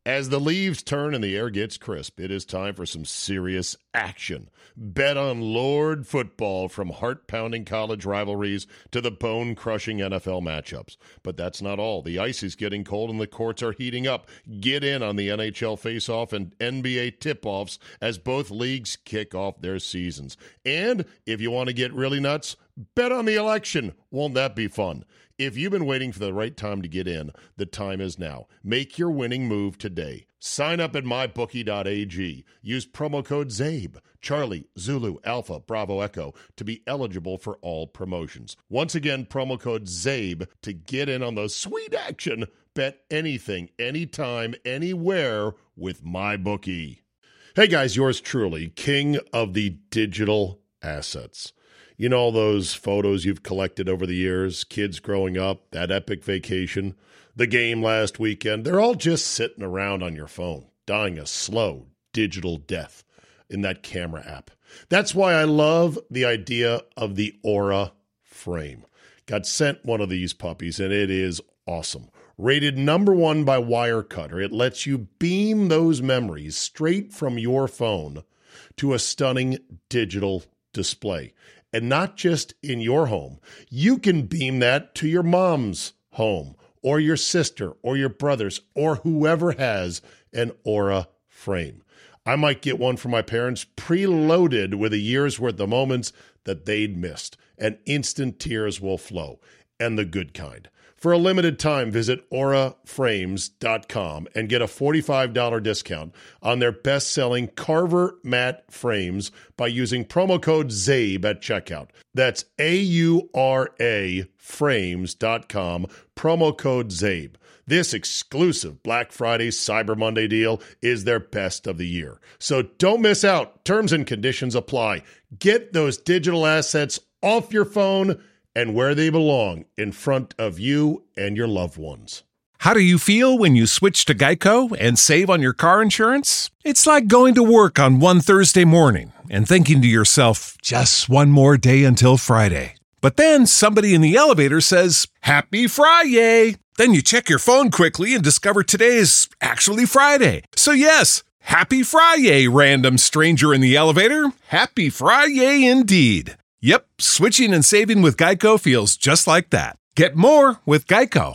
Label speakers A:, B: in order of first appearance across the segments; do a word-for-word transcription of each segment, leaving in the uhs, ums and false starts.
A: As the leaves turn and the air gets crisp, it is time for some serious action. Bet on Lord football, from heart-pounding college rivalries to the bone-crushing N F L matchups. But that's not all. The ice is getting cold and the courts are heating up. Get in on the N H L face-off and N B A tip-offs as both leagues kick off their seasons. And if you want to get really nuts, bet on the election. Won't that be fun? If you've been waiting for the right time to get in, the time is now. Make your winning move today. Sign up at my bookie dot a g. Use promo code ZABE, Charlie, Zulu, Alpha, Bravo, Echo, to be eligible for all promotions. Once again, promo code ZABE to get in on the sweet action. Bet anything, anytime, anywhere with MyBookie. Hey guys, yours truly, king of the digital assets. You know, all those photos you've collected over the years, kids growing up, that epic vacation, the game last weekend, they're all just sitting around on your phone, dying a slow digital death in that camera app. That's why I love the idea of the Aura Frame. Got sent one of these puppies, and it is awesome. Rated number one by Wirecutter, it lets you beam those memories straight from your phone to a stunning digital display. And not just in your home. You can beam that to your mom's home or your sister or your brother's or whoever has an Aura Frame. I might get one for my parents preloaded with a year's worth of moments that they'd missed, and instant tears will flow, and the good kind. For a limited time, visit aura frames dot com and get a forty-five dollars discount on their best-selling Carver Matte frames by using promo code ZABE at checkout. That's A U R A frames dot com, promo code ZABE. This exclusive Black Friday Cyber Monday deal is their best of the year. So don't miss out. Terms and conditions apply. Get those digital assets off your phone and where they belong, in front of you and your loved ones.
B: How do you feel when you switch to Geico and save on your car insurance? It's like going to work on one Thursday morning and thinking to yourself, just one more day until Friday. But then somebody in the elevator says, Happy Friday! Then you check your phone quickly and discover today is actually Friday. So yes, Happy Friday, random stranger in the elevator. Happy Friday indeed. Yep, switching and saving with Geico feels just like that. Get more with Geico.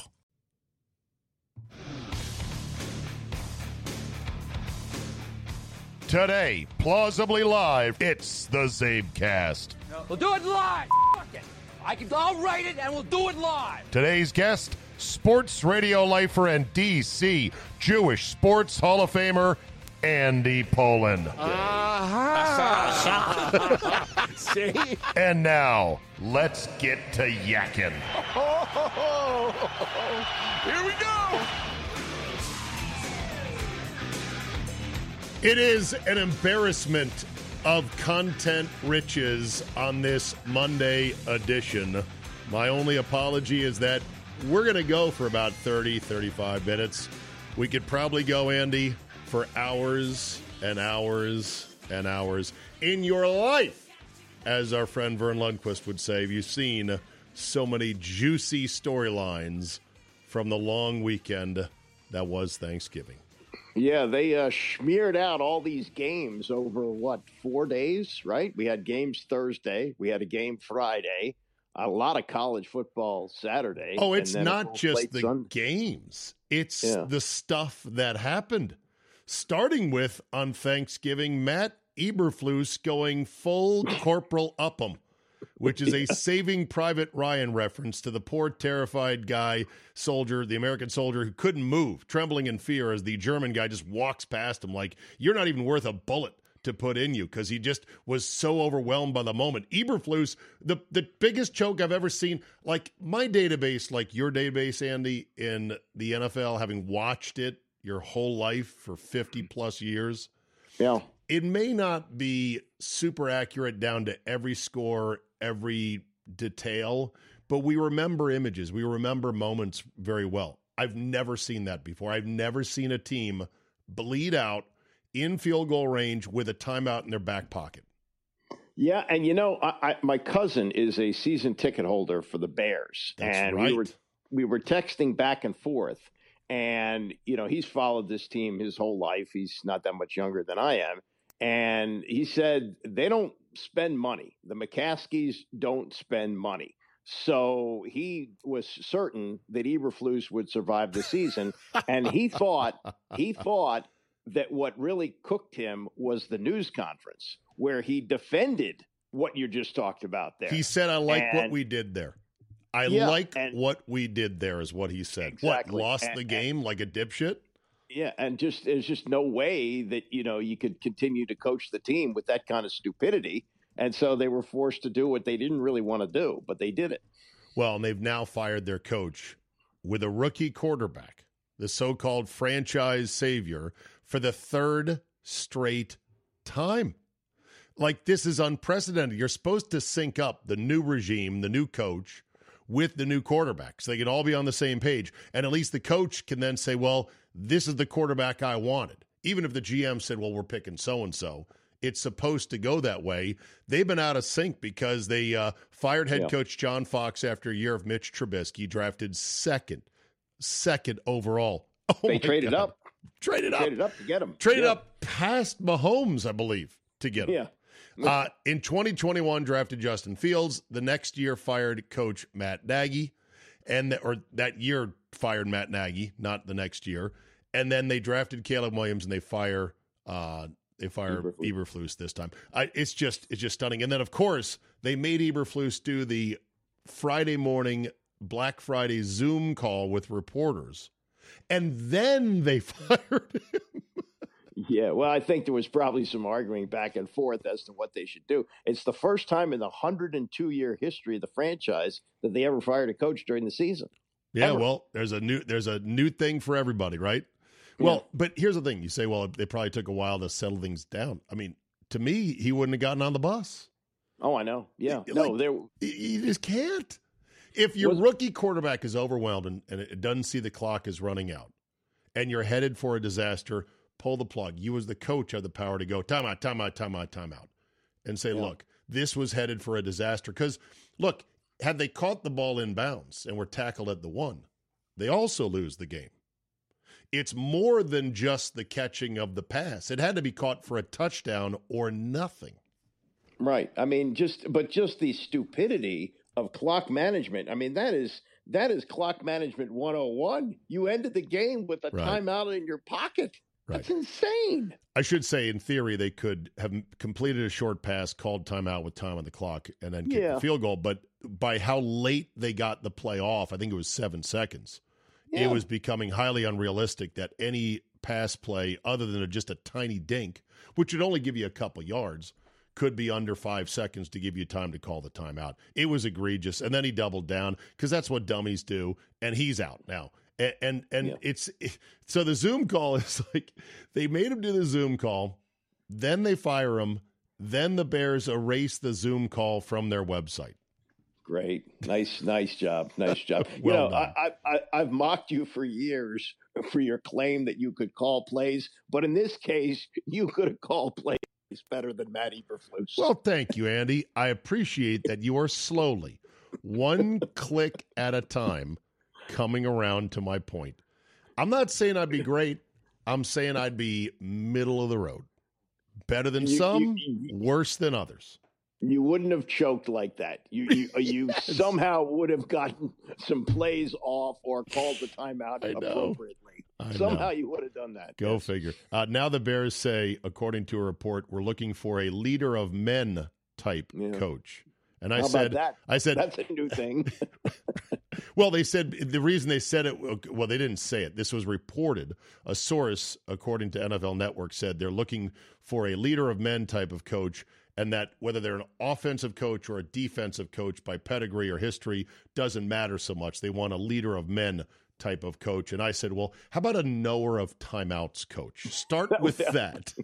A: Today, plausibly live, it's the Zabecast.
C: We'll do it live. Fuck it. I can, I'll write it and we'll do it live.
A: Today's guest, sports radio lifer and D C Jewish Sports Hall of Famer, Andy Pollin.
C: Uh-huh. See?
A: And now, let's get to yakking.
C: Here we go.
A: It is an embarrassment of content riches on this Monday edition. My only apology is that we're going to go for about thirty, thirty-five minutes. We could probably go, Andy, for hours and hours and hours. In your life, as our friend Vern Lundquist would say, you've seen so many juicy storylines from the long weekend that was Thanksgiving.
D: Yeah, they uh, smeared out all these games over, what, four days, right? We had games Thursday. We had a game Friday. A lot of college football Saturday.
A: Oh, it's
D: and
A: not just the
D: Sunday.
A: games. It's
D: Yeah.
A: the stuff that happened. Starting with, on Thanksgiving, Matt Eberflus going full Corporal Upham, which is a Saving Private Ryan reference to the poor, terrified guy, soldier, the American soldier who couldn't move, trembling in fear as the German guy just walks past him like, you're not even worth a bullet to put in you, because he just was so overwhelmed by the moment. Eberflus, the, the biggest choke I've ever seen, like my database, like your database, Andy, in the N F L, having watched it your whole life for fifty plus years.
D: Yeah.
A: It may not be super accurate down to every score, every detail, but we remember images. We remember moments very well. I've never seen that before. I've never seen a team bleed out in field goal range with a timeout in their back pocket.
D: Yeah, and you know, I, I, my cousin is a season ticket holder for the Bears.
A: That's
D: and
A: right.
D: we were we were texting back and forth. And, you know, he's followed this team his whole life. He's not that much younger than I am. And he said they don't spend money. The McCaskies don't spend money. So he was certain that Eberflus would survive the season. And he thought, he thought that what really cooked him was the news conference where he defended what you just talked about there.
A: He said, I like
D: and,
A: what we did there. I
D: yeah,
A: like
D: and,
A: what we did there is what he said.
D: Exactly.
A: What, lost
D: and,
A: the game
D: and,
A: like a dipshit?
D: Yeah, and just there's just no way that, you know, you could continue to coach the team with that kind of stupidity. And so they were forced to do what they didn't really want to do, but they did it.
A: Well, and they've now fired their coach with a rookie quarterback, the so-called franchise savior, for the third straight time. Like, this is unprecedented. You're supposed to sync up the new regime, the new coach, with the new quarterback so they can all be on the same page. And at least the coach can then say, well, this is the quarterback I wanted. Even if the G M said, well, we're picking so-and-so, it's supposed to go that way. They've been out of sync because they uh, fired head yeah. coach John Fox after a year of Mitch Trubisky, drafted second, second overall. Oh,
D: they traded
A: God.
D: up.
A: Traded up.
D: Traded up to get him.
A: Traded
D: yeah.
A: up past Mahomes, I believe, to get him.
D: Yeah.
A: Uh, in twenty twenty-one, drafted Justin Fields. The next year, fired coach Matt Nagy, and the, or that year fired Matt Nagy, not the next year. And then they drafted Caleb Williams, and they fire uh, they fire Eberflus, Eberflus this time. I, it's just it's just stunning. And then, of course, they made Eberflus do the Friday morning Black Friday Zoom call with reporters, and then they fired him.
D: Yeah, well, I think there was probably some arguing back and forth as to what they should do. It's the first time in the one hundred two year history of the franchise that they ever fired a coach during the season.
A: Yeah,
D: ever.
A: well, there's a new there's a new thing for everybody, right? Well, yeah. But here's the thing. You say, well, they probably took a while to settle things down. I mean, to me, he wouldn't have gotten on the bus.
D: Oh, I know. Yeah.
A: Like,
D: no, there.
A: You just can't. If your
D: was,
A: rookie quarterback is overwhelmed and, and it doesn't see the clock is running out and you're headed for a disaster, pull the plug. You as the coach have the power to go, timeout, timeout, timeout, timeout, and say, yeah. look, this was headed for a disaster. Because, look, had they caught the ball in bounds and were tackled at the one, they also lose the game. It's more than just the catching of the pass. It had to be caught for a touchdown or nothing.
D: Right. I mean, just but just the stupidity of clock management. I mean, that is that is clock management one oh one. You ended the game with a right. timeout in your pocket. Right. That's insane.
A: I should say, in theory, they could have completed a short pass, called timeout with time on the clock, and then kicked yeah. the field goal. But by how late they got the play off, I think it was seven seconds, yeah. it was becoming highly unrealistic that any pass play, other than a, just a tiny dink, which would only give you a couple yards, could be under five seconds to give you time to call the timeout. It was egregious. And then he doubled down because that's what dummies do, and he's out now. And and, and yeah. it's it, so the Zoom call is like they made him do the Zoom call, then they fire him, then the Bears erase the Zoom call from their website.
D: Great, nice, nice job, nice job.
A: well
D: you know,
A: done.
D: I, I I've mocked you for years for your claim that you could call plays, but in this case, you could have called plays better than Matt Eberflus.
A: Well, thank you, Andy. I appreciate that you are slowly, one click at a time, coming around to my point. I'm not saying I'd be great. I'm saying I'd be middle of the road. Better than you, some, you, you, worse than others.
D: You wouldn't have choked like that. You you, you yes. somehow would have gotten some plays off or called the timeout appropriately.
A: I
D: somehow
A: know.
D: You would have done that.
A: Go
D: yes.
A: figure. Uh, now the Bears say, according to a report, we're looking for a leader of men type yeah. coach. And I
D: How
A: said,
D: about that?
A: I said,
D: that's a new thing.
A: Well, they said the reason they said it, well, they didn't say it. This was reported. A source, according to N F L Network, said they're looking for a leader of men type of coach, and that whether they're an offensive coach or a defensive coach by pedigree or history doesn't matter so much. They want a leader of men type of coach. And I said, well, how about a knower of timeouts coach? Start with that.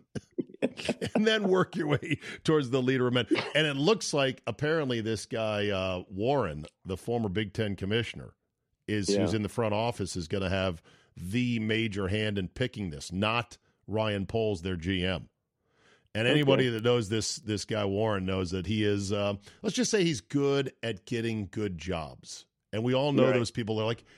A: And then work your way towards the leader of men. And it looks like apparently this guy, uh, Warren, the former Big Ten commissioner, is yeah. who's in the front office, is going to have the major hand in picking this, not Ryan Poles, their G M. And anybody okay. that knows this this guy Warren knows that he is, uh, let's just say he's good at getting good jobs. And we all know right. those people are like,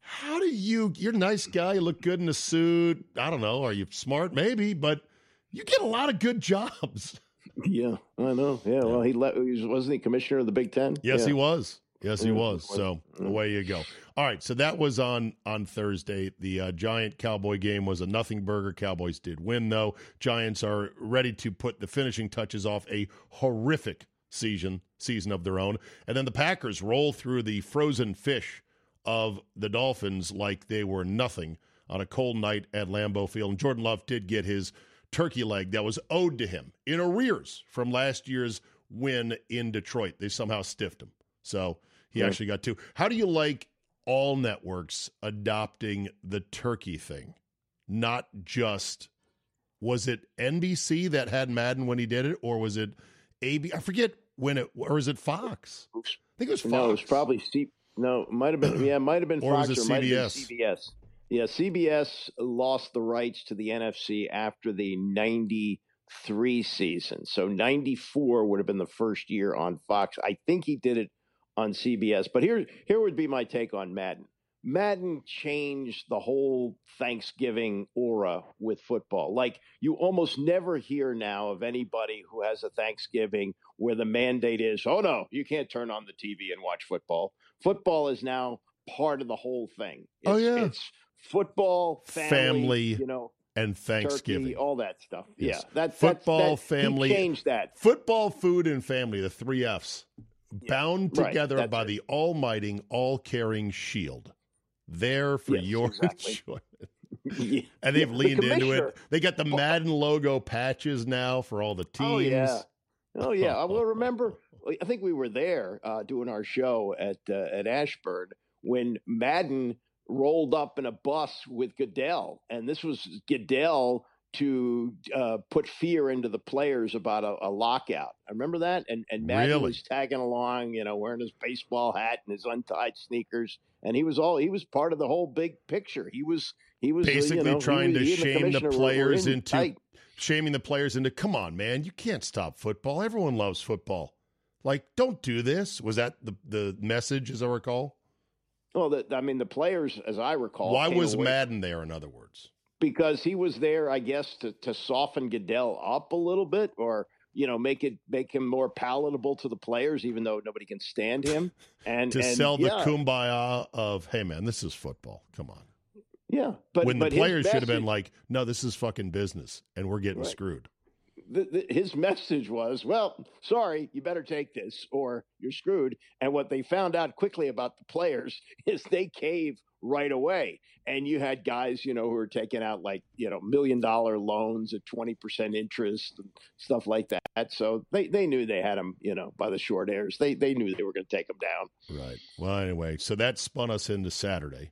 A: how do you, you're a nice guy, you look good in a suit. I don't know, are you smart? Maybe, but you get a lot of good jobs.
D: Yeah, I know. Yeah, well, he, let, he was, wasn't he commissioner of the Big Ten?
A: Yes,
D: yeah.
A: he was. Yes, he was. So away you go. All right, so that was on on Thursday. The uh, Giant Cowboy game was a nothing burger. Cowboys did win, though. Giants are ready to put the finishing touches off a horrific season season of their own. And then the Packers roll through the frozen fish of the Dolphins like they were nothing on a cold night at Lambeau Field. And Jordan Love did get his turkey leg that was owed to him in arrears from last year's win in Detroit. They somehow stiffed him. So he yeah. actually got two. How do you like all networks adopting the turkey thing? Not just, was it N B C that had Madden when he did it, or was it A B? I forget when it, or is it Fox? I think it was Fox.
D: No, it was probably C. No, it might have been. Yeah, it might have been
A: or
D: Fox
A: was it
D: or might
A: C B S?
D: have been C B S. Yeah, C B S lost the rights to the N F C after the ninety-three season. So ninety-four would have been the first year on Fox. I think he did it on C B S. But here, here would be my take on Madden. Madden changed the whole Thanksgiving aura with football. Like, you almost never hear now of anybody who has a Thanksgiving where the mandate is, oh, no, you can't turn on the T V and watch football. Football is now part of the whole thing. It's,
A: oh, yeah.
D: It's football, family,
A: family
D: you know,
A: and Thanksgiving.
D: Turkey, all that stuff.
A: Yes.
D: Yeah. That,
A: football,
D: that, that,
A: family.
D: He changed that.
A: Football, food, and family, the three F's. Yeah. Bound together
D: right.
A: by
D: it.
A: the almighty, all-caring shield. There for
D: yes,
A: your
D: exactly.
A: enjoyment.
D: yeah.
A: And they've
D: yeah,
A: leaned
D: the
A: into it. They got the Madden logo patches now for all the teams.
D: Oh, yeah. Oh, yeah. Well, remember, I think we were there uh, doing our show at uh, at Ashburn when Madden rolled up in a bus with Goodell. And this was Goodell to uh, put fear into the players about a, a lockout. I remember that. And, and Madden
A: really?
D: was tagging along, you know, wearing his baseball hat and his untied sneakers. And he was all, he was part of the whole big picture. He was, he was
A: basically
D: you know,
A: trying
D: he,
A: to
D: he
A: shame the, the players in into
D: tight.
A: shaming the players into, come on, man, you can't stop football. Everyone loves football. Like, don't do this. Was that the, the message, as I recall?
D: Well, the, I mean, the players, as I recall.
A: Why was
D: away.
A: Madden there, in other words?
D: Because he was there, I guess, to, to soften Goodell up a little bit, or you know, make it make him more palatable to the players, even though nobody can stand him. And
A: to
D: and,
A: sell the
D: yeah.
A: kumbaya of, hey man, this is football. Come on.
D: Yeah, but
A: when
D: but
A: the players
D: message,
A: should have been like, no, this is fucking business, and we're getting
D: right.
A: screwed.
D: The, the, his message was, well, sorry, you better take this, or you're screwed. And what they found out quickly about the players is they cave right away. And you had guys, you know, who were taking out like, you know, million dollar loans at twenty percent interest and stuff like that. So they, they knew they had them, you know, by the short hairs. They they knew they were going to take them down.
A: Right. Well, anyway, so that spun us into Saturday.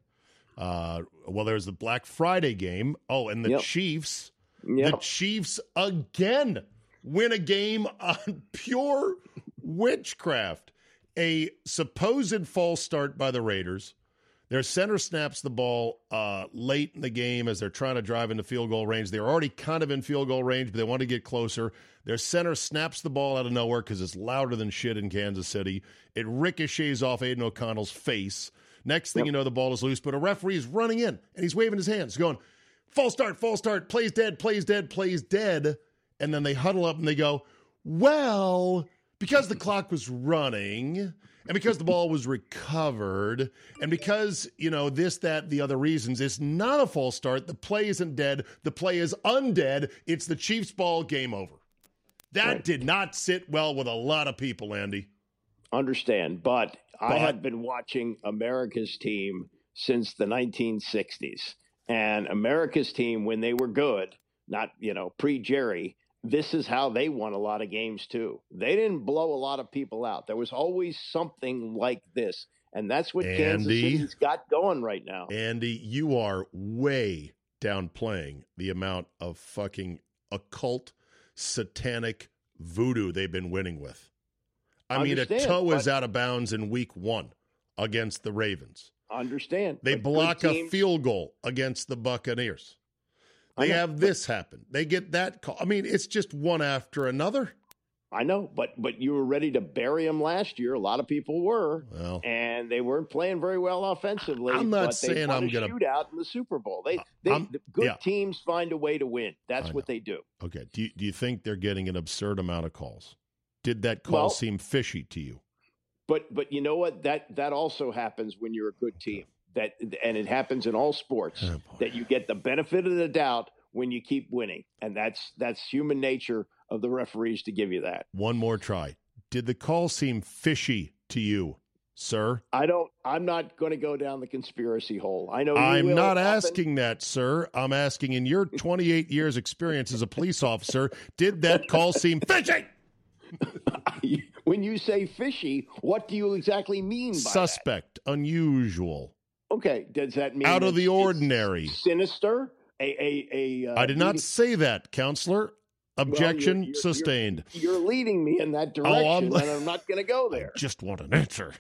A: Uh, well, there's the Black Friday game. Oh, and the
D: yep.
A: Chiefs,
D: yep.
A: the Chiefs again win a game on pure witchcraft. A supposed false start by the Raiders. Their center snaps the ball uh, late in the game as they're trying to drive into field goal range. They're already kind of in field goal range, but they want to get closer. Their center snaps the ball out of nowhere because it's louder than shit in Kansas City. It ricochets off Aiden O'Connell's face. Next thing yep. you know, the ball is loose, but a referee is running in, and he's waving his hands, going, false start, false start, plays dead, plays dead, plays dead. And then they huddle up and they go, well, because the clock was running – and because the ball was recovered, and because, you know, this, that, the other reasons, it's not a false start. The play isn't dead. The play is undead. It's the Chiefs' ball, game over. That right. did not sit well with a lot of people, Andy.
D: Understand, but, but I have been watching America's team since the nineteen sixties. And America's team, when they were good, not, you know, pre-Jerry, this is how they won a lot of games, too. They didn't blow a lot of people out. There was always something like this. And that's what
A: Andy,
D: Kansas City's got going right now.
A: Andy, you are way downplaying the amount of fucking occult, satanic voodoo they've been winning with. I
D: Understand,
A: mean, a toe
D: but,
A: is out of bounds in week one against the Ravens.
D: Understand.
A: They block a field goal against the Buccaneers. They have this happen. They get that call. I mean, it's just one after another.
D: I know, but but you were ready to bury them last year. A lot of people were,
A: well,
D: and they weren't playing very well offensively.
A: I'm not
D: but they
A: saying
D: won
A: I'm
D: a
A: going to
D: shootout in the Super Bowl. They, they the good
A: yeah.
D: teams find a way to win. That's
A: I
D: what
A: know.
D: they do.
A: Okay. Do you, do you think they're getting an absurd amount of calls? Did that call
D: Well,
A: seem fishy to you?
D: But but you know what? That that also happens when you're a good team. That and it happens in all sports
A: Oh,
D: that you get the benefit of the doubt when you keep winning, and that's that's human nature of the referees to give you that.
A: One more try. Did the call seem fishy to you, sir?
D: I don't. I'm not going to go down the conspiracy hole. I know. You
A: I'm
D: will
A: not
D: often.
A: asking that, sir. I'm asking, in your twenty-eight years experience as a police officer, did that call seem fishy?
D: When you say fishy, what do you exactly mean by
A: Suspect,
D: that?
A: unusual.
D: Okay, does that mean
A: out of the
D: it's
A: ordinary?
D: Sinister? A a a. Uh,
A: I did not say that, counselor. Objection
D: well, you're, you're,
A: sustained.
D: You're, you're leading me in that direction,
A: oh, I'm,
D: and I'm not going to go there.
A: I just want an answer.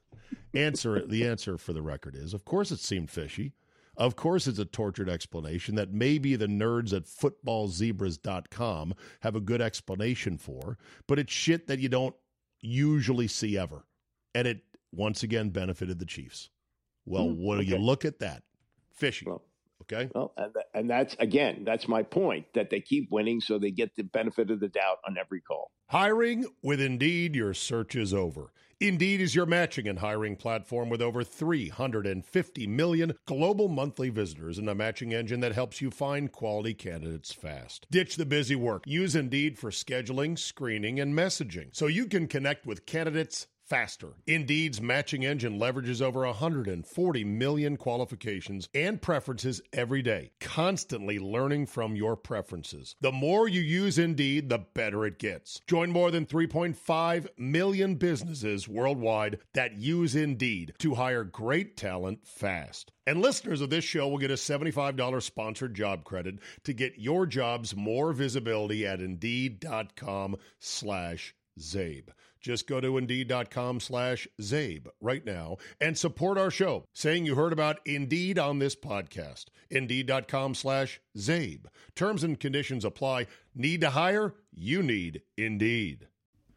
A: answer. The answer for the record is, of course, it seemed fishy. Of course, it's a tortured explanation that maybe the nerds at football zebras dot com have a good explanation for, but it's shit that you don't usually see ever. And it, once again, benefited the Chiefs. Well,
D: Mm,
A: when
D: okay.
A: you look at that, fishy,
D: Well,
A: okay?
D: Well, and, th- and that's, again, that's my point, that they keep winning so they get the benefit of the doubt on every call.
A: Hiring with Indeed, your search is over. Indeed is your matching and hiring platform with over three hundred fifty million global monthly visitors and a matching engine that helps you find quality candidates fast. Ditch the busy work. Use Indeed for scheduling, screening, and messaging so you can connect with candidates faster. Indeed's matching engine leverages over one hundred forty million qualifications and preferences every day, constantly learning from your preferences. The more you use Indeed, the better it gets. Join more than three point five million businesses worldwide that use Indeed to hire great talent fast. And listeners of this show will get a seventy-five dollars sponsored job credit to get your jobs more visibility at Indeed.com slash Zabe. Just go to Indeed.com slash Zabe right now and support our show, saying you heard about Indeed on this podcast. Indeed.com slash Zabe. Terms and conditions apply. Need to hire? You need Indeed.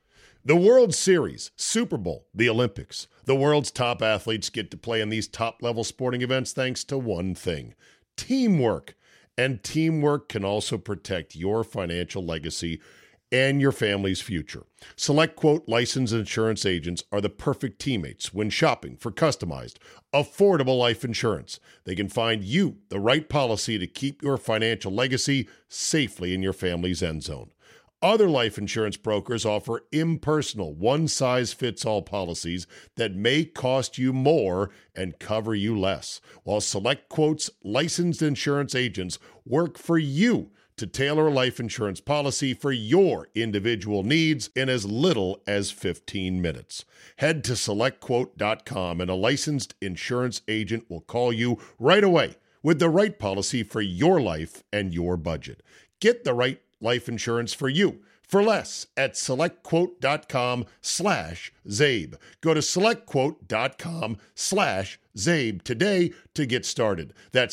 A: The World Series, Super Bowl, the Olympics. The world's top athletes get to play in these top-level sporting events thanks to one thing: teamwork. And teamwork can also protect your financial legacy and your family's future. SelectQuote licensed insurance agents are the perfect teammates when shopping for customized, affordable life insurance. They can find you the right policy to keep your financial legacy safely in your family's end zone. Other life insurance brokers offer impersonal, one-size-fits-all policies that may cost you more and cover you less, while SelectQuote's licensed insurance agents work for you to tailor a life insurance policy for your individual needs in as little as fifteen minutes. Head to select quote dot com and a licensed insurance agent will call you right away with the right policy for your life and your budget. Get the right life insurance for you for less at SelectQuote.com slash Zabe. Go to SelectQuote.com slash Zabe today to get started. That's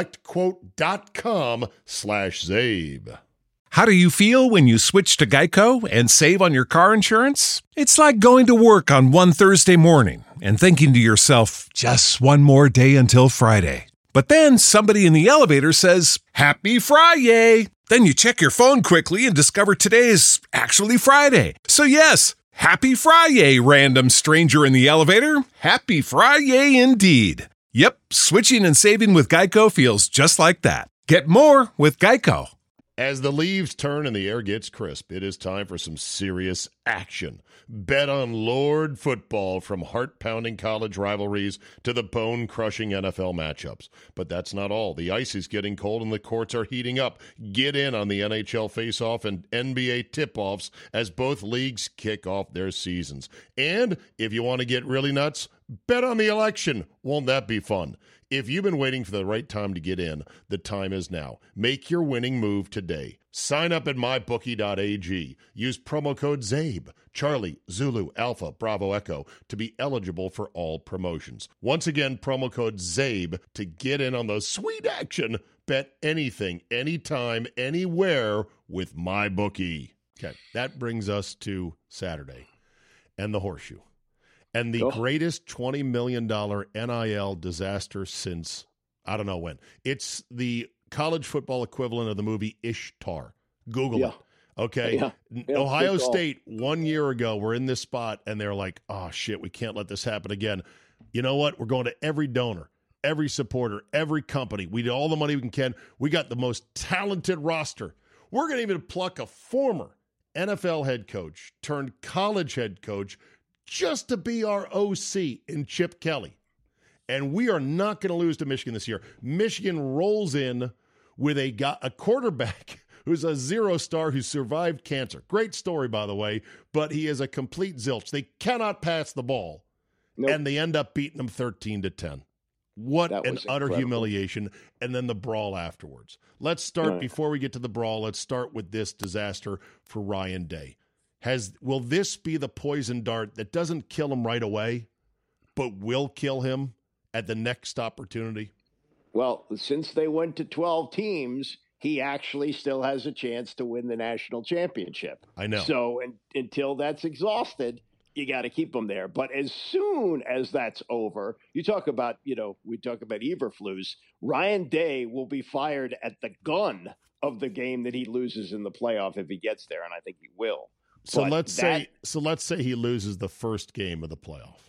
A: SelectQuote.com slash Zabe.
B: How do you feel when you switch to Geico and save on your car insurance? It's like going to work on one Thursday morning and thinking to yourself, just one more day until Friday. But then somebody in the elevator says, Happy Friday! Then you check your phone quickly and discover today's actually Friday. So yes, Happy Friday, random stranger in the elevator. Happy Friday indeed. Yep, switching and saving with Geico feels just like that. Get more with Geico.
A: As the leaves turn and the air gets crisp, it is time for some serious action. Bet on Lord football, from heart-pounding college rivalries to the bone-crushing N F L matchups. But that's not all. The ice is getting cold and the courts are heating up. Get in on the N H L face-off and N B A tip-offs as both leagues kick off their seasons. And if you want to get really nuts, bet on the election. Won't that be fun? If you've been waiting for the right time to get in, the time is now. Make your winning move today. Sign up at my bookie dot a g. Use promo code ZABE, Charlie, Zulu, Alpha, Bravo, Echo, to be eligible for all promotions. Once again, promo code ZABE to get in on the sweet action. Bet anything, anytime, anywhere with MyBookie. Okay, that brings us to Saturday and the horseshoe and the
D: Oh.
A: greatest twenty million dollars N I L disaster since I don't know when. It's the college football equivalent of the movie Ishtar. Google
D: Yeah.
A: it. Okay.
D: Yeah. Yeah,
A: Ohio
D: good call.
A: State, one year ago, were in this spot, and they're like, oh, shit, we can't let this happen again. You know what? We're going to every donor, every supporter, every company. We did all the money we can. We got the most talented roster. We're going to even pluck a former N F L head coach turned college head coach just to be our O C in Chip Kelly. And we are not going to lose to Michigan this year. Michigan rolls in with a, guy, a quarterback who's a zero star who survived cancer. Great story, by the way, but he is a complete zilch. They cannot pass the ball,
D: Nope.
A: and they end up beating them thirteen to ten. What
D: That
A: an
D: was
A: utter
D: incredible.
A: humiliation, and then the brawl afterwards. Let's start,
D: Right.
A: before we get to the brawl, let's start with this disaster for Ryan Day. Has Will this be the poison dart that doesn't kill him right away, but will kill him at the next opportunity?
D: Well, since they went to twelve teams, he actually still has a chance to win the national championship.
A: I know.
D: So and, until that's exhausted, you got to keep him there. But as soon as that's over, you talk about, you know, we talk about Eberflus. Ryan Day will be fired at the gun of the game that he loses in the playoff if he gets there, and I think he will.
A: So
D: But
A: let's
D: that-
A: say so let's say he loses the first game of the playoff,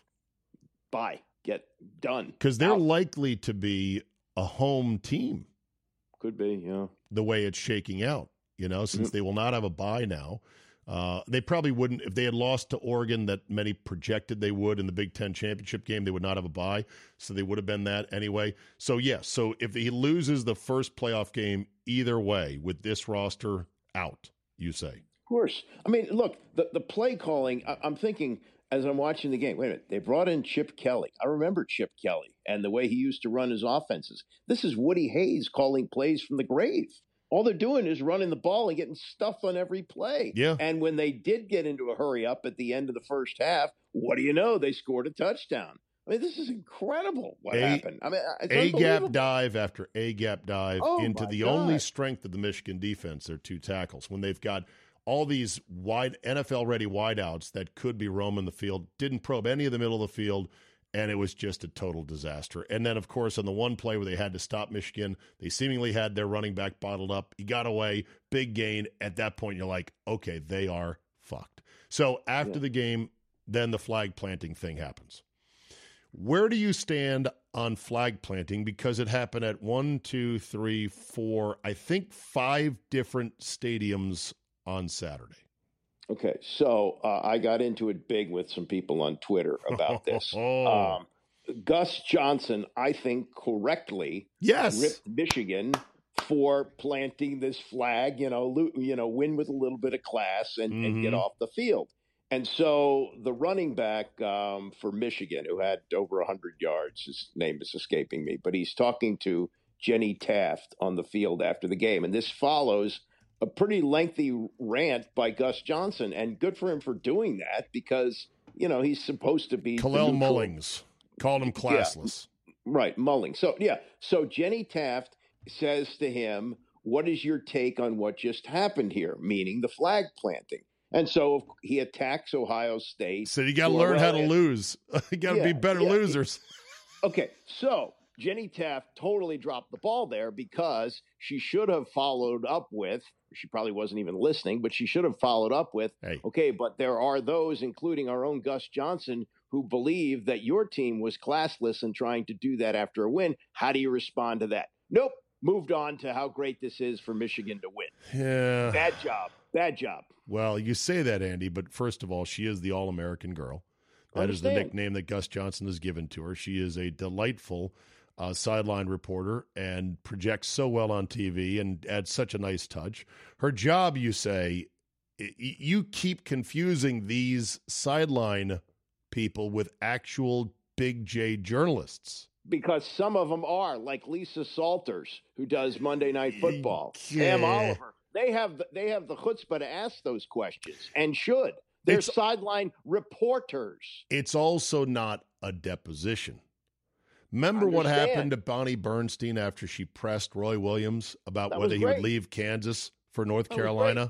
D: Bye. Get done.
A: because they're
D: Out.
A: likely to be a home team
D: Could be, yeah.
A: the way it's shaking out, you know, since
D: Mhm.
A: they will not have a bye now. Uh, they probably wouldn't, if they had lost to Oregon that many projected they would in the Big Ten championship game, they would not have a bye. So they would have been that anyway. So, yes, so if he loses the first playoff game either way with this roster out, you say.
D: Of course. I mean, look, the, the play calling, I, I'm thinking as I'm watching the game, wait a minute, they brought in Chip Kelly. I remember Chip Kelly and the way he used to run his offenses. This is Woody Hayes calling plays from the grave. All they're doing is running the ball and getting stuffed on every play.
A: Yeah.
D: And when they did get into a hurry up at the end of the first half, what do you know? They scored a touchdown. I mean, this is incredible what
A: A-
D: happened. I mean, it's
A: A gap
D: unbelievable.
A: dive after A gap dive
D: Oh,
A: into
D: my
A: the
D: God.
A: only strength of the Michigan defense, their two tackles. When they've got all these wide N F L ready wideouts that could be roaming the field, didn't probe any of the middle of the field, and it was just a total disaster. And then, of course, on the one play where they had to stop Michigan, they seemingly had their running back bottled up. He got away, big gain. At that point, you're like, okay, they are fucked. So after
D: Yeah.
A: the game, then the flag planting thing happens. Where do you stand on flag planting? Because it happened at one, two, three, four, I think five different stadiums on Saturday.
D: Okay, so uh, I got into it big with some people on Twitter about this.
A: Oh.
D: Um, Gus Johnson, I think correctly,
A: Yes.
D: ripped Michigan for planting this flag, you know, lo- you know, win with a little bit of class and, and get
A: Mhm.
D: off the field. And so the running back um, for Michigan, who had over one hundred yards, his name is escaping me, but he's talking to Jenny Taft on the field after the game. And this follows a pretty lengthy rant by Gus Johnson. And good for him for doing that because, you know, he's supposed to be the
A: Kalel
D: neutral-
A: Mullings called him classless.
D: Right, Mulling. So, yeah. So Jenny Taft says to him, what is your take on what just happened here? Meaning the flag planting. And so he attacks Ohio State.
A: So you got to
D: for,
A: learn how
D: well,
A: to lose. You got to
D: yeah,
A: be better
D: yeah.
A: losers.
D: Okay, so Jenny Taft totally dropped the ball there because she should have followed up with, she probably wasn't even listening, but she should have followed up with,
A: Hey.
D: okay, but there are those, including our own Gus Johnson, who believe that your team was classless and trying to do that after a win. How do you respond to that? Nope. Moved on to how great this is for Michigan to win.
A: Yeah.
D: Bad job. Bad job.
A: Well, you say that, Andy, but first of all, she is the All-American girl. That is the
D: Understand.
A: nickname that Gus Johnson has given to her. She is a delightful uh, sideline reporter and projects so well on T V and adds such a nice touch. Her job, you say, y- you keep confusing these sideline people with actual Big J journalists.
D: Because some of them are, like Lisa Salters, who does Monday Night Football,
A: Yeah.
D: Sam Oliver. They have the, they have the chutzpah to ask those questions and should. They're
A: It's-
D: sideline reporters.
A: It's also not a deposition. Remember what
D: Understand.
A: happened to Bonnie Bernstein after she pressed Roy Williams about
D: That
A: whether
D: was
A: he would
D: great.
A: leave Kansas for North
D: That was
A: Carolina?
D: Great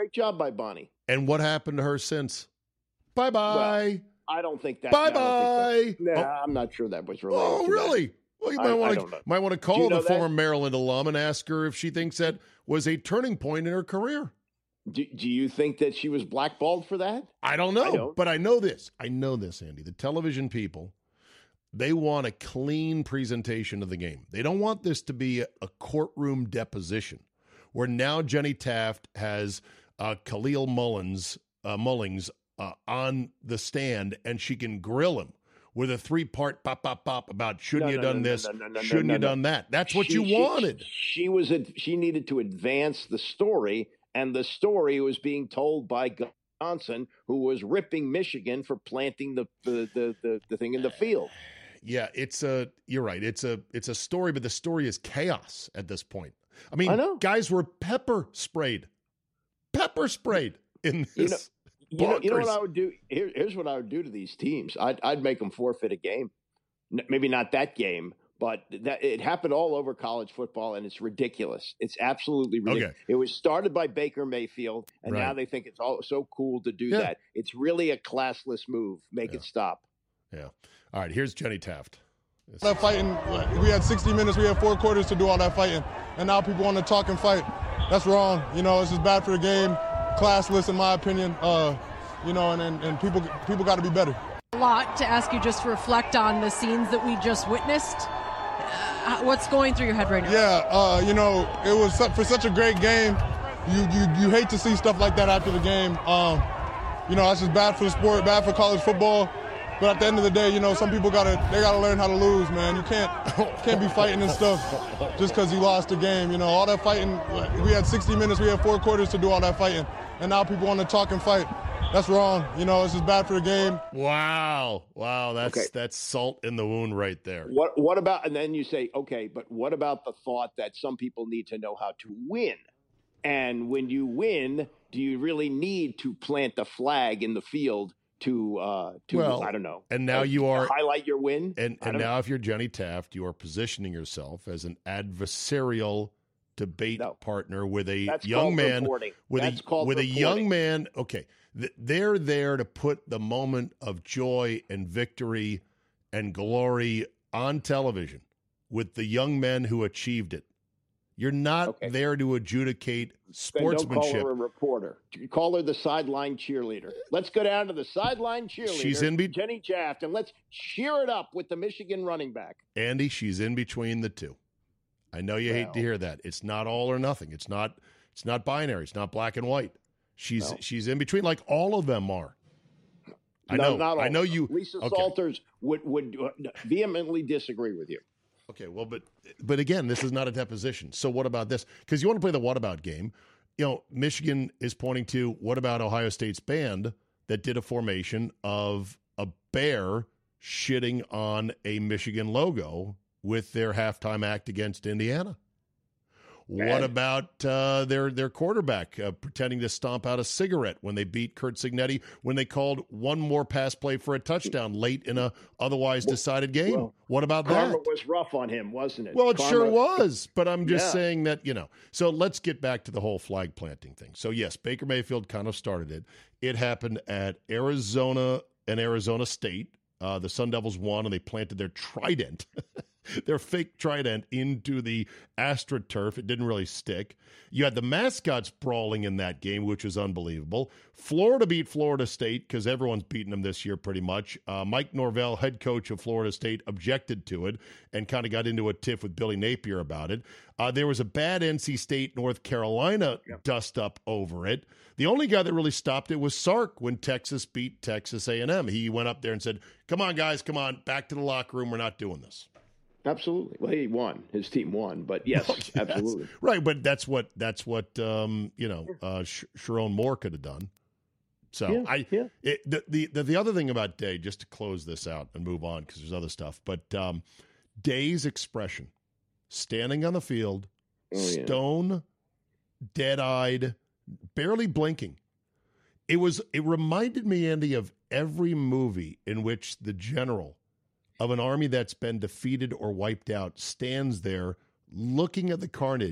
D: Great job by Bonnie.
A: And what happened to her since? Bye bye.
D: Well, I don't think that.
A: Bye bye.
D: Nah,
A: oh.
D: I'm not sure that was related.
A: Oh,
D: to
A: really?
D: That.
A: Well, you
D: I,
A: might want
D: I
A: to might want to call
D: you know
A: the
D: that?
A: former Maryland alum and ask her if she thinks that was a turning point in her career.
D: Do, do you think that she was blackballed for that?
A: I don't know,
D: I don't.
A: but I know this. I know this, Andy. The television people, they want a clean presentation of the game. They don't want this to be a, a courtroom deposition where now Jenny Taft has uh, Khalil Mullins, uh, Mullings uh, on the stand, and she can grill him with a three-part pop, pop, pop about shouldn't
D: No,
A: you
D: no,
A: done
D: no,
A: this,
D: no, no, no,
A: shouldn't
D: no,
A: you
D: no.
A: done that. That's what
D: She-
A: you
D: she-
A: wanted.
D: She was. A, she needed to advance the story, and the story was being told by Johnson, who was ripping Michigan for planting the the the, the, the thing in the field.
A: Yeah, it's a. You're right. It's a. It's a story, but the story is chaos at this point. I mean,
D: I know.
A: guys were pepper sprayed, pepper sprayed in this.
D: You know- You know, you know what
A: bonkers.
D: I would do? Here, here's what I would do to these teams. I'd, I'd make them forfeit a game. N- Maybe not that game, but that it happened all over college football, and it's ridiculous. It's absolutely ridiculous.
A: Okay.
D: It was started by Baker Mayfield, and now
A: Right.
D: they think it's all so cool to do
A: Yeah.
D: that. It's really a classless move. Make
A: Yeah.
D: it stop.
A: Yeah. All right. Here's Jenny Taft. This-
E: That fighting, we had sixty minutes, we had four quarters to do all that fighting, and now people want to talk and fight. That's wrong. You know, it's just bad for the game, classless in my opinion. Uh, you know, and, and, and people people got to be better.
F: A lot to ask you just to reflect on the scenes that we just witnessed. Uh, what's going through your head right now?
E: Yeah, uh, you know, it was su- for such a great game. You, you you hate to see stuff like that after the game. Um, you know, that's just bad for the sport, bad for college football. But at the end of the day, you know, some people gotta they gotta learn how to lose, man. You can't can't be fighting and stuff just because you lost the game. You know, all that fighting. We had sixty minutes, we had four quarters to do all that fighting, and now people want to talk and fight. That's wrong. You know, it's just bad for the game.
A: Wow. Wow. That's
D: Okay.
A: that's salt in the wound right there.
D: What what about? And then you say, okay, but what about the thought that some people need to know how to win? And when you win, do you really need to plant the flag in the field to uh, to
A: Well,
D: I don't know?
A: and now
D: uh,
A: you are-
D: highlight your win.
A: And
D: I
A: and
D: don't
A: now, if you're Jenny Taft, you are positioning yourself as an adversarial debate
D: No.
A: partner with a
D: That's
A: young
D: called
A: man.
D: reporting.
A: With
D: That's
A: a
D: called
A: with a young
D: reporting.
A: man. Okay, th- they're there to put the moment of joy and victory and glory on television with the young men who achieved it. You're not
D: Okay.
A: there to adjudicate
D: Then don't call
A: sportsmanship.
D: her a reporter. Call her the sideline cheerleader. Let's go down to the sideline cheerleader.
A: She's in be-
D: Jenny Taft, and let's cheer it up with the Michigan running back.
A: Andy, she's in between the two. I know you hate to
D: Well.
A: hear that. It's not all or nothing. It's not it's not binary. It's not black and white. She's
D: No.
A: she's in between like all of them are. I
D: No,
A: know.
D: not all
A: I know
D: of them.
A: you
D: Lisa
A: okay.
D: Salters would would uh, vehemently disagree with you.
A: Okay, well, but but again, this is not a deposition. So what about this? Because you want to play the what about game. You know, Michigan is pointing to what about Ohio State's band that did a formation of a bear shitting on a Michigan logo with their halftime act against Indiana. What
D: Bad.
A: about uh, their their quarterback uh, pretending to stomp out a cigarette when they beat Kurt Signetti when they called one more pass play for a touchdown late in a otherwise decided game?
D: well,
A: what about
D: Karma
A: that?
D: was rough on him, wasn't it?
A: Well, it
D: Karma-
A: sure was, but I'm just
D: Yeah.
A: saying that, you know. So let's get back to the whole flag planting thing. So, yes, Baker Mayfield kind of started it. It happened at Arizona and Arizona State. Uh, the Sun Devils won, and they planted their trident, their fake trident, into the AstroTurf. It didn't really stick. You had the mascots brawling in that game, which was unbelievable. Florida beat Florida State because everyone's beaten them this year pretty much. Uh, Mike Norvell, head coach of Florida State, objected to it and kind of got into a tiff with Billy Napier about it. Uh, there was a bad N C State, North Carolina dust up over it. The only guy that really stopped it was Sark when Texas beat Texas A and M. He went up there and said, come on, guys, come on, back to the locker room. We're not doing this.
D: Absolutely. Well, he won. His team won, but yes,
A: Yes,
D: absolutely.
A: right, but that's what that's what um, you know uh, Sh- Sharon Moore could have done. So
D: Yeah,
A: I
D: yeah.
A: it, the, the the the other thing about Day, just to close this out and move on because there's other stuff, but um, Day's expression, standing on the field,
D: Oh, yeah.
A: stone, dead-eyed, barely blinking. It was it reminded me, Andy, of every movie in which the general of an army that's been defeated or wiped out stands there looking at the carnage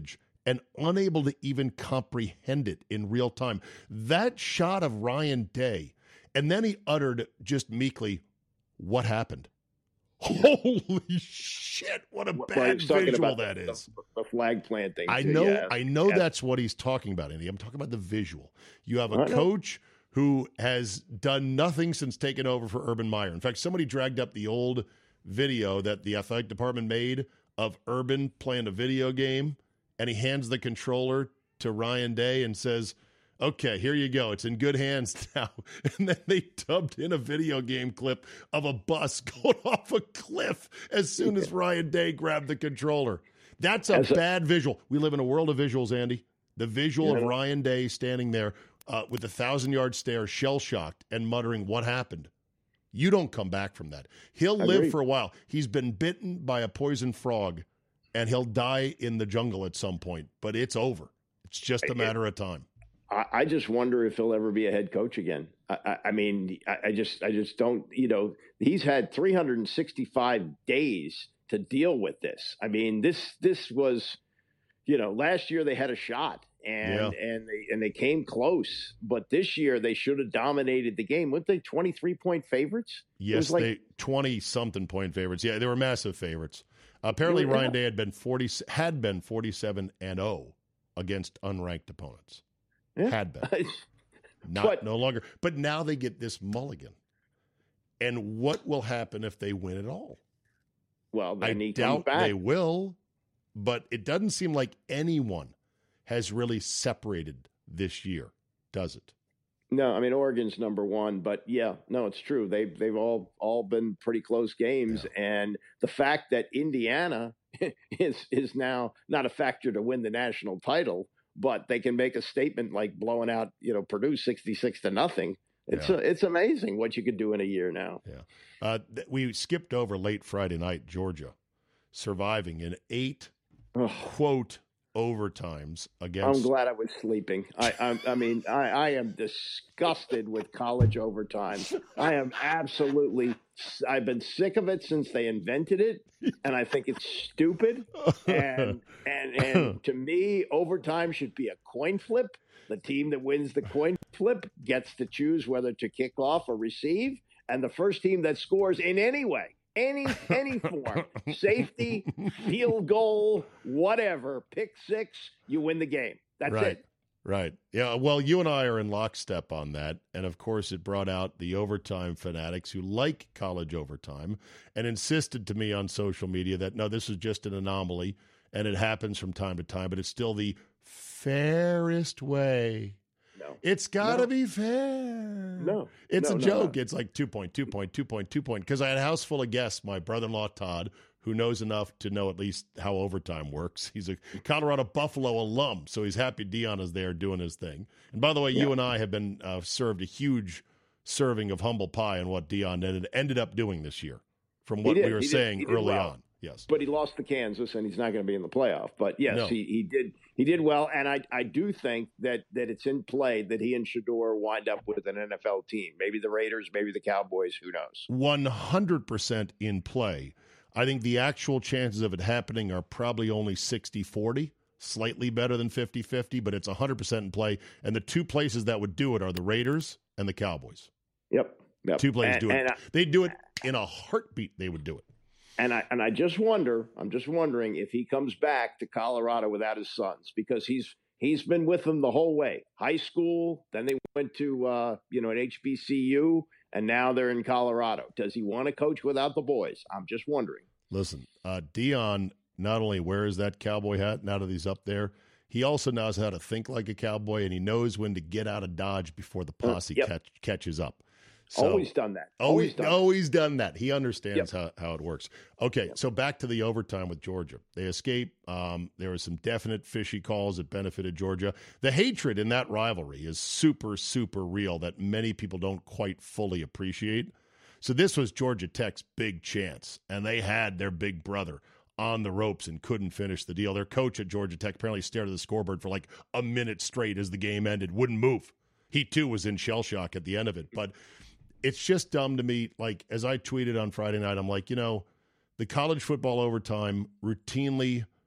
A: and unable to even comprehend it in real time. That shot of Ryan Day, and then he uttered just meekly, "What happened?" Holy shit, what a
D: Well,
A: bad
D: he's talking
A: visual
D: about
A: that
D: the,
A: is.
D: The, the flag planting.
A: I
D: too,
A: know
D: yeah.
A: I know
D: Yeah.
A: that's what he's talking about, Andy. I'm talking about the visual. You have a
D: I know.
A: coach who has done nothing since taking over for Urban Meyer. In fact, somebody dragged up the old video that the athletic department made of Urban playing a video game, and he hands the controller to Ryan Day and says, "Okay, here you go. It's in good hands now." And then they dubbed in a video game clip of a bus going off a cliff as soon as Ryan Day grabbed the controller. That's a
D: As a-
A: bad visual. We live in a world of visuals, Andy. The visual
D: Yeah.
A: of Ryan Day standing there uh, with a thousand-yard stare, shell-shocked, and muttering, "What happened?" You don't come back from that. He'll live
D: Agreed.
A: for a while. He's been bitten by a poison frog, and he'll die in the jungle at some point, but it's over. It's just a matter of time.
D: I, I just wonder if he'll ever be a head coach again. I, I, I mean, I, I just, I just don't. You know, he's had three hundred sixty-five days to deal with this. I mean, this, this was, you know, last year they had a shot, and
A: Yeah.
D: and they and they came close, but this year they should have dominated the game. Weren't they twenty-three point favorites? It
A: Yes,
D: was like-
A: they twenty-something point favorites. Yeah, they were massive favorites. Apparently,
D: Yeah.
A: Ryan Day had been forty had been forty-seven and oh against unranked opponents.
D: Yeah.
A: Had been. Not
D: But-
A: no longer. But now they get this mulligan. And what will happen if they win it all?
D: Well,
A: I
D: then he
A: doubt
D: comes back.
A: they will, but it doesn't seem like anyone has really separated this year, does it?
D: No, I mean Oregon's number one, but yeah, no, it's true. They've they've all all been pretty close games, and the fact that Indiana is is now not a factor to win the national title, but they can make a statement like blowing out, you know, Purdue sixty-six to nothing. It's
A: Yeah.
D: a, it's amazing what you could do in a year now.
A: Yeah. Uh, th- we skipped over late Friday night, Georgia, surviving in eight,
D: Ugh.
A: quote, overtimes
D: I'm
A: against.
D: glad I was sleeping. I I, I mean I, I am disgusted with college overtime. I am absolutely. I've been sick of it since they invented it, and I think it's stupid. And and and to me, overtime should be a coin flip. The team that wins the coin flip gets to choose whether to kick off or receive, and the first team that scores in any way, any any form, safety, field goal, whatever, pick six, you win the game. That's
A: Right.
D: it.
A: Right. Yeah. Well, you and I are in lockstep on that. And of course, it brought out the overtime fanatics who like college overtime and insisted to me on social media that, no, this is just an anomaly and it happens from time to time, but it's still the fairest way.
D: No.
A: It's got to
D: No.
A: be fair.
D: No.
A: It's
D: No,
A: a
D: no,
A: joke.
D: no.
A: It's like two point, two point, two point, two point. Because I had a house full of guests. My brother-in-law, Todd, who knows enough to know at least how overtime works. He's a Colorado Buffalo alum, so he's happy Dion is there doing his thing. And by the way, you
D: Yeah.
A: and I have been uh, served a huge serving of humble pie and what Dion ended, ended up doing this year from what
D: did.
A: we were
D: He did.
A: saying
D: He did
A: early
D: well.
A: on. Yes.
D: But he lost to Kansas, and he's not going to be in the playoff. But yes,
A: No.
D: he, he did he did well, and I I do think that that it's in play that he and Shador wind up with an N F L team. Maybe the Raiders, maybe the Cowboys. Who knows?
A: one hundred percent in play. I think the actual chances of it happening are probably only sixty forty, slightly better than fifty fifty, but it's one hundred percent in play. And the two places that would do it are the Raiders and the Cowboys.
D: Yep. yep.
A: Two places
D: and,
A: do it.
D: And I,
A: They'd do it in a heartbeat. They would do it.
D: and I and I just wonder. I'm just wondering if he comes back to Colorado without his sons, because he's he's been with them the whole way. High school, then they went to uh, you know an H B C U, and now they're in Colorado. Does he want to coach without the boys? I'm just wondering.
A: Listen, uh, Dion not only wears that cowboy hat now that he's up there, he also knows how to think like a cowboy, and he knows when to get out of Dodge before the posse
D: Yep.
A: catch, catches up. So,
D: always done that.
A: Always,
D: Always done.
A: always done that. He understands
D: Yep.
A: how, how it works. Okay, so back to the overtime with Georgia. They escape. Um, there were some definite fishy calls that benefited Georgia. The hatred in that rivalry is super, super real that many people don't quite fully appreciate. So this was Georgia Tech's big chance, and they had their big brother on the ropes and couldn't finish the deal. Their coach at Georgia Tech apparently stared at the scoreboard for like a minute straight as the game ended, wouldn't move. He, too, was in shell shock at the end of it. But it's just dumb to me. Like, as I tweeted on Friday night, I'm like, you know, the college football overtime routinely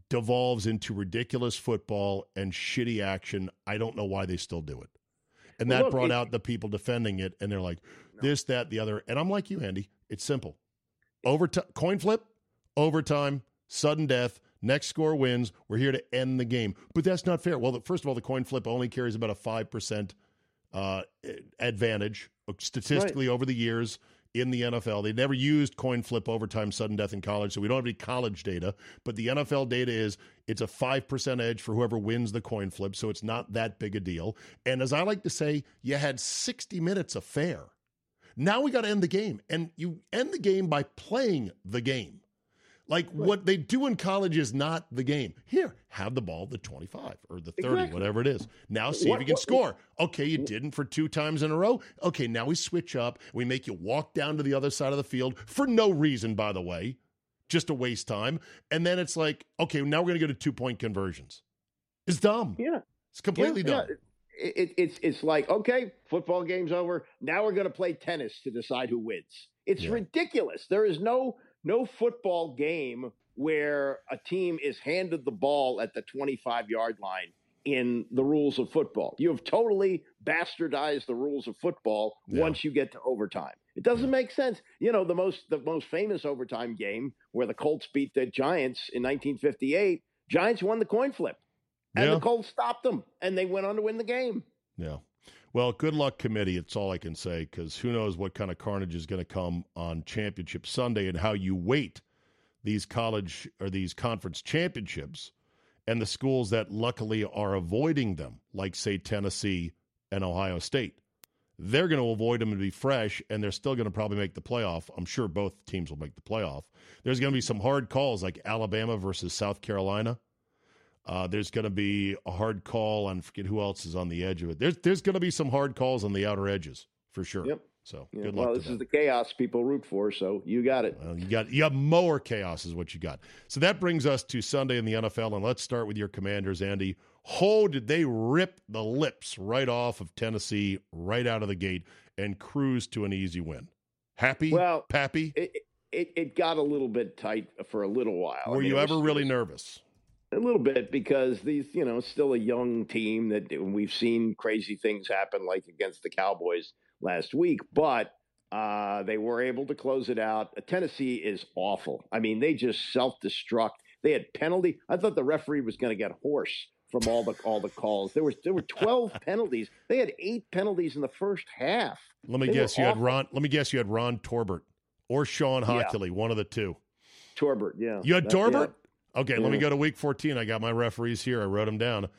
A: devolves into ridiculous football and shitty action. I don't know why they still do it. And that
D: Look,
A: brought
D: it,
A: out the people defending it, and they're like, this, that, the other. And I'm like you, Andy. It's simple. Overtime, coin flip, overtime, sudden death, next score wins. We're here to end the game. But that's not fair. Well, the, first of all, the coin flip only carries about a five percent uh, advantage statistically right. over the years in the N F L. They never used coin flip, overtime, sudden death in college, so we don't have any college data. But the N F L data is it's a five percent edge for whoever wins the coin flip, so it's not that big a deal. And as I like to say, you had sixty minutes of fair. Now we got to end the game. And you end the game by playing the game. Like right. what they do in college is not the game. Here, have the ball, the twenty-five or the thirty, exactly. whatever it is. Now see what, if you can what, score. Okay, you didn't for two times in a row. Okay, now we switch up. We make you walk down to the other side of the field for no reason, by the way, just to waste time. And then it's like, okay, now we're going to go to two-point conversions. It's dumb.
D: Yeah.
A: It's completely
D: yeah,
A: dumb.
D: Yeah. It, it, it's it's like, okay, football game's over. Now we're going to play tennis to decide who wins. It's yeah. ridiculous. There is no... No football game where a team is handed the ball at the twenty-five-yard line in the rules of football. You have totally bastardized the rules of football yeah. once you get to overtime. It doesn't make sense. You know, the most the most famous overtime game where the Colts beat the Giants in nineteen fifty-eight, Giants won the coin flip. And yeah. the Colts stopped them, and they went on to win the game.
A: Yeah. Well, good luck, committee. It's all I can say, because who knows what kind of carnage is going to come on Championship Sunday and how you weight these college or these conference championships and the schools that luckily are avoiding them, like, say, Tennessee and Ohio State. They're going to avoid them and be fresh, and they're still going to probably make the playoff. I'm sure both teams will make the playoff. There's going to be some hard calls like Alabama versus South Carolina. Uh, there's going to be a hard call on, forget who else is on the edge of it. There's there's going to be some hard calls on the outer edges for sure.
D: Yep.
A: So
D: yeah.
A: good luck.
D: Well,
A: to
D: this
A: them.
D: is the chaos people root for, so you got it.
A: Well, you got you got more chaos is what you got. So that brings us to Sunday in the N F L, and let's start with your Commanders, Andy. Oh, did they rip the lips right off of Tennessee right out of the gate and cruise to an easy win? Happy?
D: Well,
A: Pappy?
D: It, it, it got a little bit tight for a little while.
A: Were
D: I mean,
A: you ever
D: was,
A: really nervous?
D: A little bit, because these, you know, still a young team that we've seen crazy things happen, like against the Cowboys last week, but uh, they were able to close it out. Tennessee is awful. I mean, they just self-destruct. They had penalty. I thought the referee was going to get hoarse from all the all the calls. There was there were twelve penalties. They had eight penalties in the first half.
A: Let me
D: they
A: guess, you
D: awful.
A: had Ron. Let me guess, you had Ron Torbert or Sean Hockley, yeah. one of the two.
D: Torbert, yeah.
A: You had
D: that,
A: Torbert.
D: Yeah.
A: Okay,
D: yeah.
A: let me go to week fourteen. I got my referees here. I wrote them down.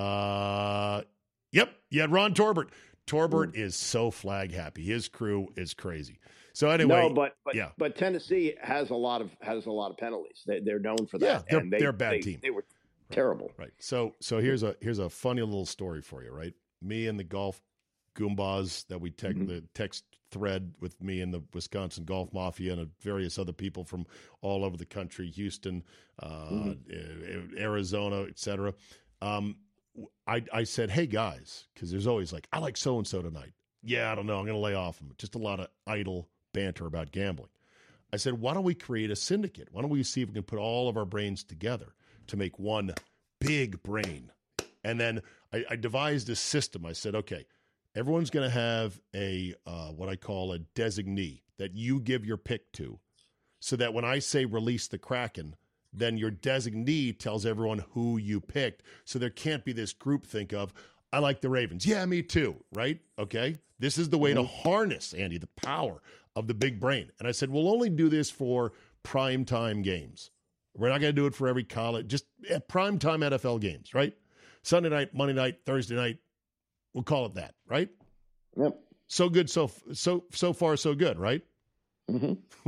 A: Uh, yep, you had Ron Torbert. Torbert mm. is so flag happy. His crew is crazy. So anyway,
D: no, but but,
A: yeah.
D: but Tennessee has a lot of has a lot of penalties. They, they're known for that.
A: Yeah, they're,
D: and they,
A: they're a bad
D: they,
A: team.
D: They were terrible.
A: Right. So so here's a here's a funny little story for you. Right, me and the golf Goombas that we text mm-hmm. the text thread with me and the Wisconsin Golf Mafia and various other people from all over the country, Houston, uh, mm-hmm. Arizona, et cetera. Um, I, I said, hey, guys, because there's always like, I like so-and-so tonight. Yeah, I don't know. I'm going to lay off them. Just a lot of idle banter about gambling. I said, why don't we create a syndicate? Why don't we see if we can put all of our brains together to make one big brain? And then I, I devised a system. I said, okay, everyone's going to have a uh, what I call a designee that you give your pick to, so that when I say release the Kraken, then your designee tells everyone who you picked. So there can't be this group think of, I like the Ravens. Yeah, me too, right? Okay? This is the way to harness, Andy, the power of the big brain. And I said, we'll only do this for primetime games. We're not going to do it for every college, just primetime N F L games, right? Sunday night, Monday night, Thursday night. We'll call it that, right?
D: Yep.
A: So good, so so so far, so good, right?
D: Mm-hmm.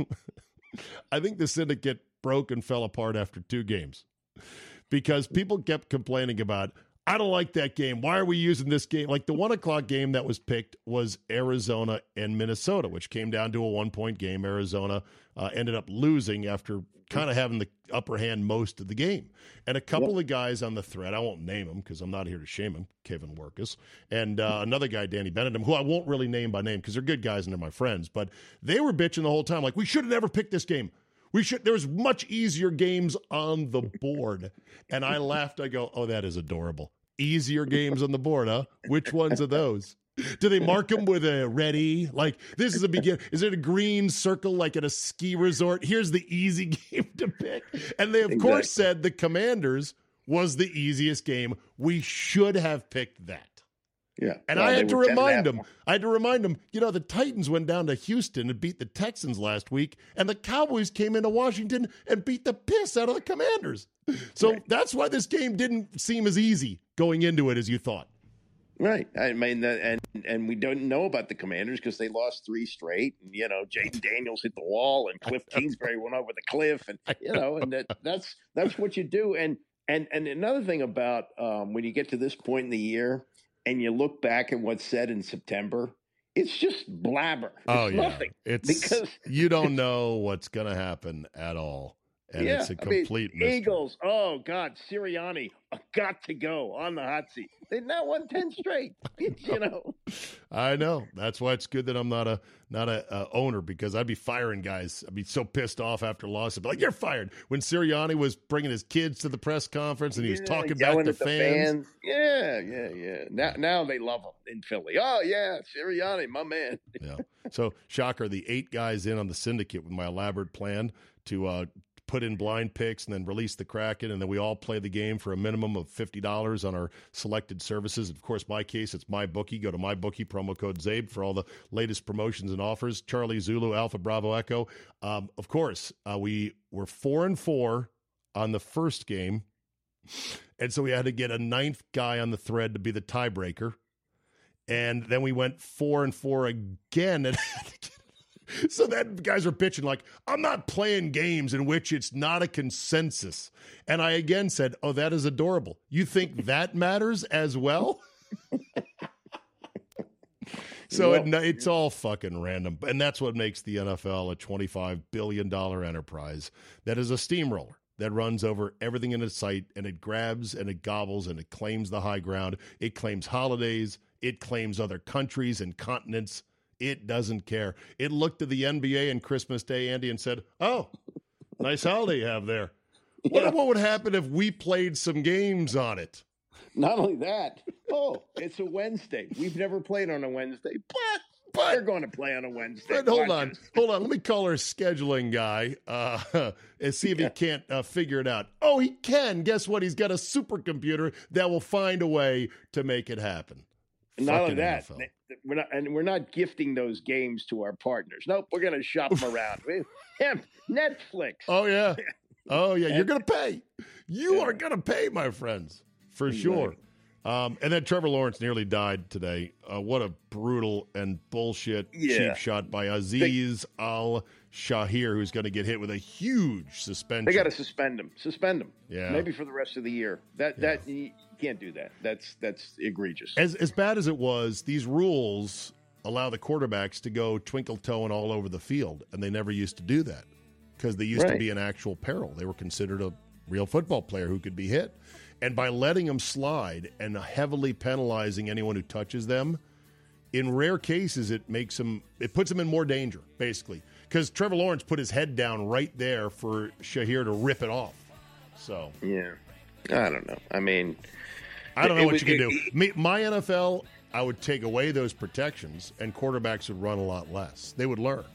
A: I think the syndicate broke and fell apart after two games because people kept complaining about, I don't like that game. Why are we using this game? Like the one o'clock game that was picked was Arizona and Minnesota, which came down to a one-point game. Arizona uh, ended up losing after kind of having the upper hand most of the game. And a couple yep. of guys on the thread, I won't name them because I'm not here to shame him, Kevin Workus, and uh, another guy, Danny Benedum, who I won't really name by name because they're good guys and they're my friends, but they were bitching the whole time, like, we should have never picked this game. We should. There was much easier games on the board. And I laughed. I go, oh, that is adorable. Easier games on the board, huh? Which ones are those? Do they mark them with a ready? Like, this is a begin. Is it a green circle like at a ski resort? Here's the easy game to pick. And they, of exactly. course, said the Commanders was the easiest game. We should have picked that.
D: Yeah.
A: And well, I had to remind them. I had to remind them, you know, the Titans went down to Houston and beat the Texans last week, and the Cowboys came into Washington and beat the piss out of the Commanders. So right. that's why this game didn't seem as easy going into it as you thought.
D: Right. I mean, and and we don't know about the Commanders because they lost three straight. And, you know, Jaden Daniels hit the wall and Cliff Kingsbury went over the cliff. And, you know, and that, that's that's what you do. And and and another thing about um, when you get to this point in the year and you look back at what's said in September, it's just blabber. It's
A: oh, yeah.
D: nothing.
A: It's
D: because
A: you don't know what's going to happen at all. And
D: yeah,
A: it's a complete
D: I mean,
A: mystery.
D: Eagles, oh, God, Sirianni, got to go on the hot seat. They've now won ten straight, you know.
A: I know. That's why it's good that I'm not a not a uh, owner, because I'd be firing guys. I'd be so pissed off after loss. I'd be like, you're fired. When Sirianni was bringing his kids to the press conference and he was yeah, talking back to fans.
D: fans. Yeah, yeah, yeah. Now, now they love him in Philly. Oh, yeah, Sirianni, my man.
A: Yeah. So, shocker, the eight guys in on the syndicate with my elaborate plan to uh, – put in blind picks and then release the Kraken, and then we all play the game for a minimum of fifty dollars on our selected services. Of course, my case, it's MyBookie. Go to MyBookie, promo code ZABE for all the latest promotions and offers. Charlie Zulu, Alpha Bravo Echo. Um, of course, uh, we were four and four on the first game, and so we had to get a ninth guy on the thread to be the tiebreaker. And then we went four and four again, and so that guys are pitching like, I'm not playing games in which it's not a consensus. And I again said, oh, that is adorable. You think that matters as well? So it, it's all fucking random. And that's what makes the N F L a twenty-five billion dollars enterprise that is a steamroller that runs over everything in its sight, and it grabs and it gobbles and it claims the high ground. It claims holidays. It claims other countries and continents. It doesn't care. It looked at the N B A and Christmas Day, Andy, and said, oh, nice holiday you have there. Yeah. What, what would happen if we played some games on it?
D: Not only that, oh, it's a Wednesday. We've never played on a Wednesday, but, but they're going to play on a Wednesday.
A: But hold on. Hold on. Let me call our scheduling guy uh, and see if yeah. he can't uh, figure it out. Oh, he can. Guess what? He's got a supercomputer that will find a way to make it happen.
D: Not only that, we're not, and we're not gifting those games to our partners. Nope, we're going to shop them around. Netflix.
A: Oh, yeah. Oh, yeah. You're going to pay. You yeah. are going to pay, my friends, for exactly. sure. Um, and then Trevor Lawrence nearly died today. Uh, what a brutal and bullshit yeah. cheap shot by Aziz they, Al-Shahir, who's going to get hit with a huge suspension.
D: They got to suspend him. Suspend him.
A: Yeah.
D: Maybe for the rest of the year. That yeah. that you can't do that. That's that's egregious.
A: As as bad as it was, these rules allow the quarterbacks to go twinkle-toeing all over the field, and they never used to do that because they used right. to be an actual peril. They were considered a real football player who could be hit. And by letting them slide and heavily penalizing anyone who touches them, in rare cases, it makes them, it puts them in more danger, basically. Because Trevor Lawrence put his head down right there for Shahir to rip it off. So.
D: Yeah. I don't know. I mean.
A: I don't know what was, you can it, do. Me, my N F L, I would take away those protections and quarterbacks would run a lot less. They would learn.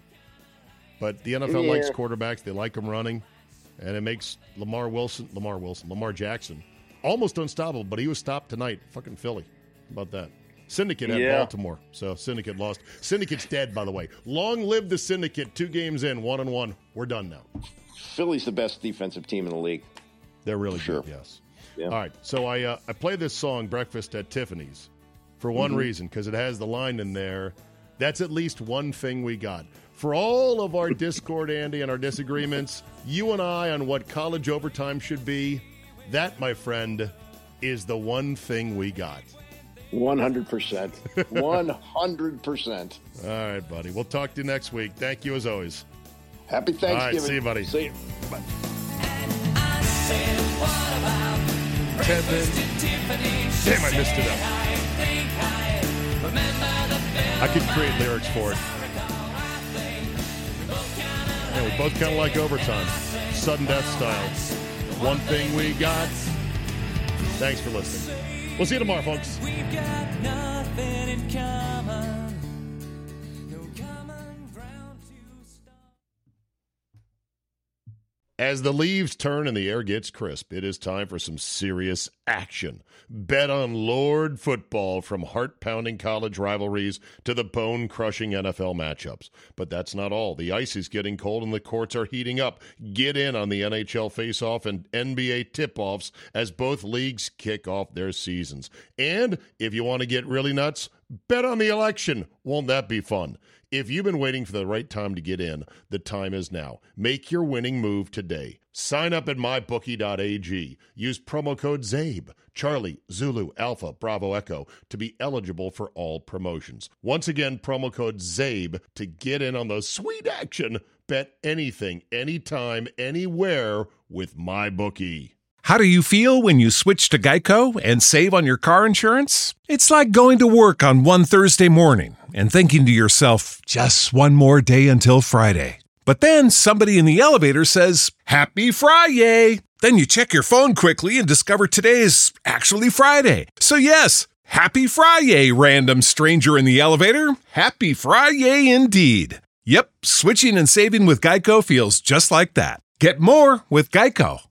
A: But the N F L yeah. likes quarterbacks. They like them running. And it makes Lamar Wilson, Lamar Wilson, Lamar Jackson almost unstoppable, but he was stopped tonight. Fucking Philly. How about that? Syndicate had yeah. Baltimore, so Syndicate lost. Syndicate's dead, by the way. Long live the Syndicate. Two games in, one and one. We're done now.
D: Philly's the best defensive team in the league.
A: They're really
D: sure.
A: good, yes.
D: Yeah.
A: All right, so I uh, I play this song, Breakfast at Tiffany's, for one mm-hmm. reason, because it has the line in there, that's at least one thing we got. For all of our discord, Andy, and our disagreements, you and I on what college overtime should be, that, my friend, is the one thing we got.
D: one hundred percent. one hundred percent.
A: All right, buddy. We'll talk to you next week. Thank you as always.
D: Happy Thanksgiving.
A: All right, see you, buddy.
D: See you.
A: Bye. Damn, I missed it up. I could create lyrics for it. Yeah, we both kind of like overtime. Sudden death style. One thing we got. Thanks for listening. We'll see you tomorrow, folks.
G: We've got nothing in common. No common ground to start.
A: As the leaves turn and the air gets crisp, it is time for some serious action. Bet on Lord football, from heart-pounding college rivalries to the bone-crushing N F L matchups. But that's not all. The ice is getting cold and the courts are heating up. Get in on the N H L face-off and N B A tip-offs as both leagues kick off their seasons. And if you want to get really nuts, bet on the election. Won't that be fun? If you've been waiting for the right time to get in, the time is now. Make your winning move today. Sign up at my bookie dot a g. Use promo code ZABE, Charlie, Zulu, Alpha, Bravo, Echo, to be eligible for all promotions. Once again, promo code ZABE to get in on the sweet action. Bet anything, anytime, anywhere with MyBookie.
B: How do you feel when you switch to Geico and save on your car insurance? It's like going to work on one Thursday morning and thinking to yourself, just one more day until Friday. But then somebody in the elevator says, Happy Friday! Then you check your phone quickly and discover today is actually Friday. So yes, Happy Friday, random stranger in the elevator. Happy Friday indeed. Yep, switching and saving with Geico feels just like that. Get more with Geico.